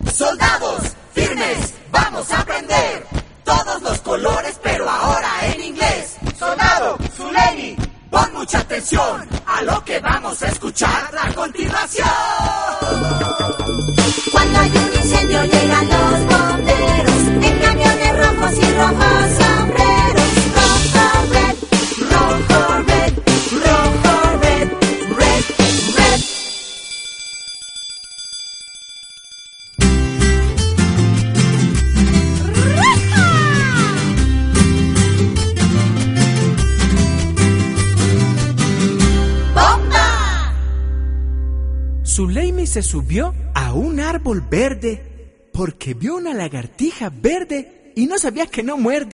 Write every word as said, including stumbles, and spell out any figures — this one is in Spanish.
Soldados, firmes, vamos a aprender todos los colores, pero ahora en inglés. Soldado, Zuleimi, pon mucha atención a lo que vamos a escuchar a continuación. Cuando hay un incendio llegan los bomberos en camiones rojos y rojos sombreros. Rojo, red, rojo, red, rojo, red, red, red. ¡Bomba! Zuleimi se subió a un árbol verde porque vio una lagartija verde y no sabía que no muerde.